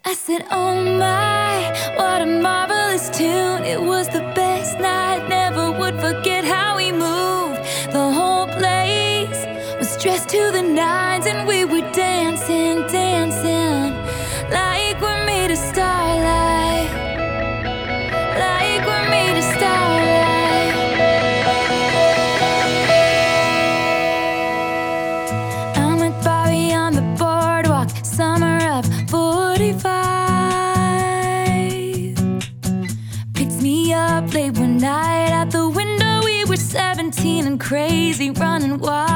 I said, oh my, what a marvelous tune. It was the best night, never would forget how we moved. The whole place was dressed to the nines, and we were dancing, dancing, like we're made of starlight, like we're made of starlight. I'm with Bobby on the boardwalk, summer of 45. Picks me up late one night, out the window we were 17 and crazy, running wild.